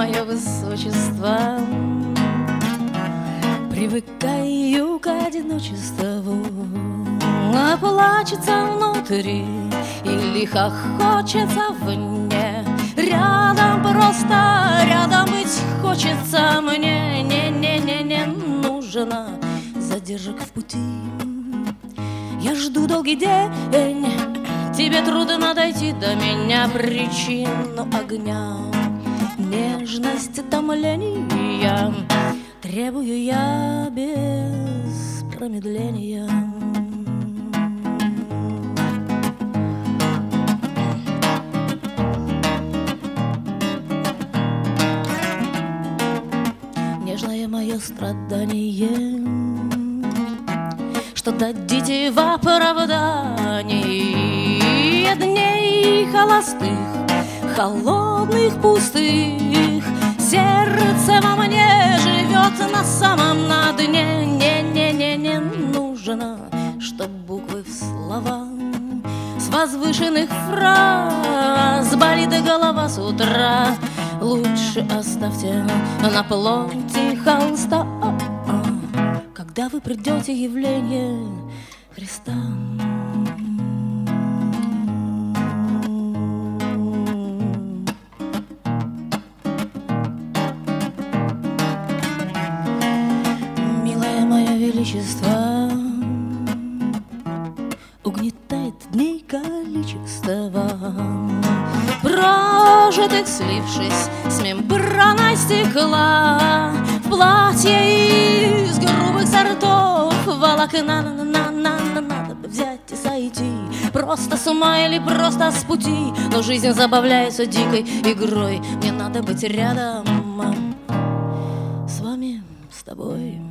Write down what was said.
мое высочество, привыкаю к одиночеству. Плачется внутри или хохочется вне. Рядом, просто рядом быть хочется мне. Не нужна задержек в пути. Я жду долгий день, тебе трудно дойти до меня. Причину огня, нежность, томления требую я без промедления. Нежное мое страдание, что дадите в оправдании дней холостых, холодных, пустых. Сердце во мне живет на самом на дне. Не нужно, чтоб буквы в слова с возвышенных фраз болит голова с утра. Лучше оставьте на плоти холста, когда вы придете явление Христа. Милое мое величество, угнетает дней количество, прожитых, слившись с мембраной стекла, в платье из грубых сортов волокна. Надо бы взять и сойти просто с ума или просто с пути. Но жизнь забавляется дикой игрой. Мне надо быть рядом с вами, с тобой.